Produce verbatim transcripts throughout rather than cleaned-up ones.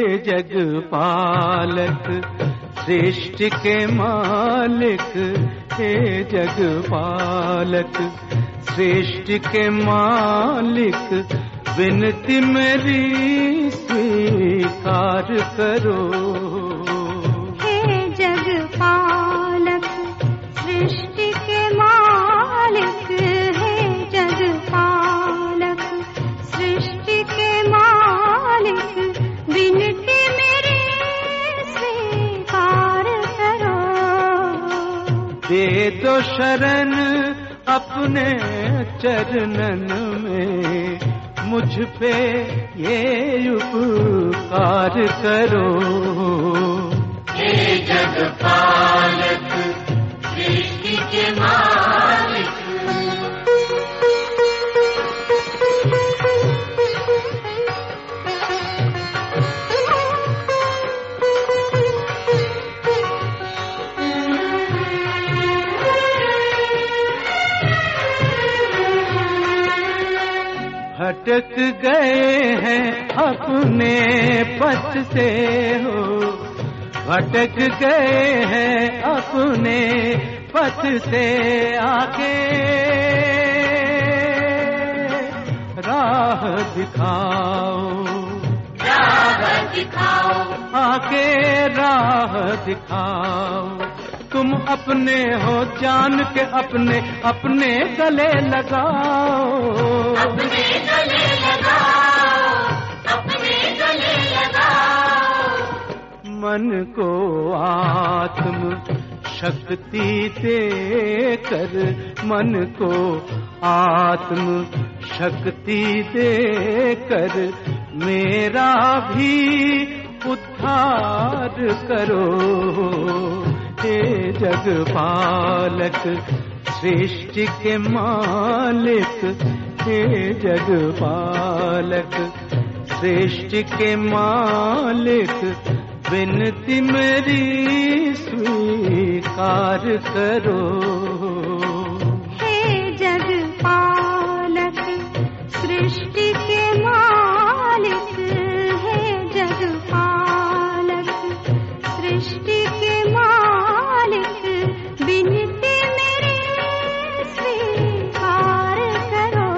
जगपालक सृष्टि के मालिक, हे जगपालक सृष्टि के मालिक, विनती मेरी स्वीकार करो। हे जगपालक सृष्टि के मालिक, हे जगपालक सृष्टि के मालिक, विनती मेरी स्वीकार करो। दे दो शरण अपने चरणन में, मुझ पे ये उपकार करो। हे जगपालक सृष्टि के मालिक, भटक गए हैं अपने पथ से हो, भटक गए हैं अपने पथ से, आके राह दिखाओ, राह दिखाओ, आके राह दिखाओ। तुम अपने हो जान के अपने अपने गले लगाओ, अपने गले लगाओ, अपने गले लगाओ। मन को आत्म शक्ति दे कर, मन को आत्म शक्ति दे कर, मेरा भी उद्धार करो। हे जगपालक सृष्टि के मालिक, हे जगपालक सृष्टि के मालिक, विनती मेरी स्वीकार करो। हे जगपालक सृष्टि के मालिक, हे जगपालक सृष्टि के मालिक, विनती मेरी स्वीकार करो।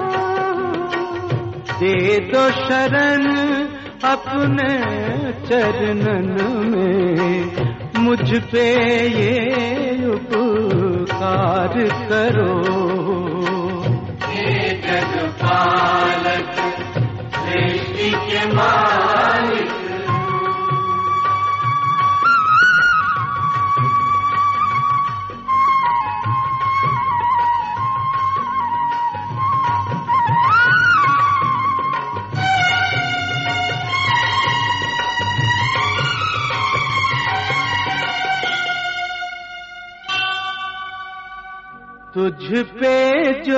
दे दो शरण अपने चरणन में, मुझ पे ये उपकार करो। हे जगपालक सृष्टि के मालिक, तुझ पे जो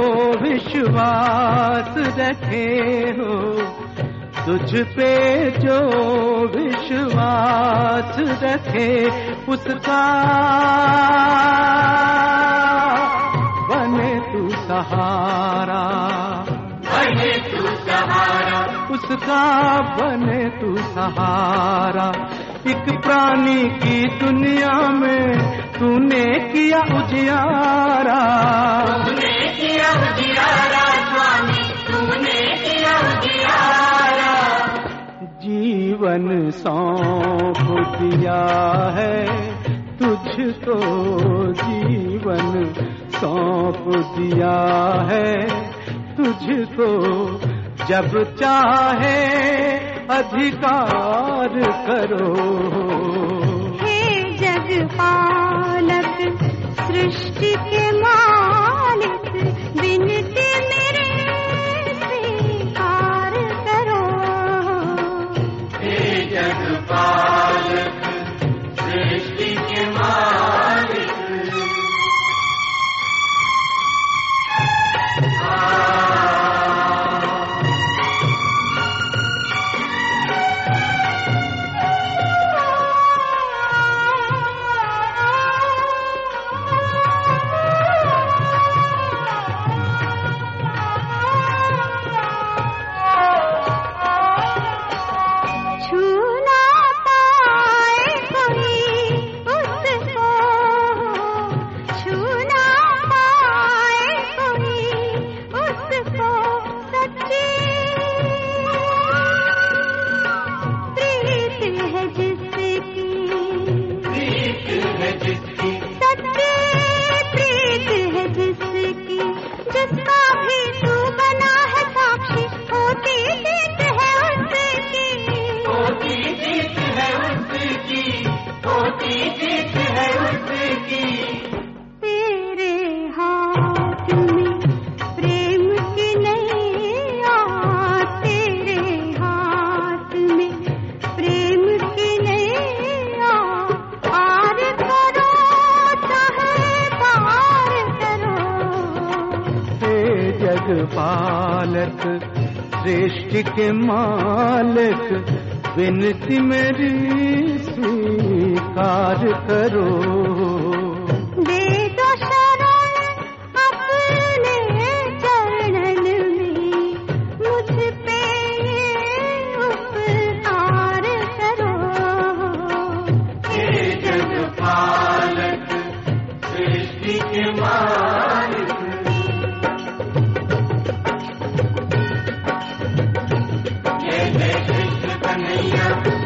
विश्वास रखे हो, तुझ पे जो विश्वास रखे, उसका बने तू सहारा, बने तू सहारा, उसका बने तू सहारा। एक प्राणी की दुनिया में तूने किया उजियारा, तूने किया उजियारा स्वामी, तूने किया उजियारा। जीवन सौंप दिया है तुझको, जीवन सौंप दिया है तुझको, जब चाहे अधिकार करो। हे जगपालक सृष्टि के मालिक, विनती मेरी स्वीकार करो। हे जगपालक सृष्टि के मालिक, जगत सृष्टि के मालिक, विनती मेरी स्वीकार करो। दे दो शरण अपने चरणन में, मुझ पे ये उपकार करो। हे जगपालक सृष्टि के मालिक, जय जय कृष्ण कन्हैया।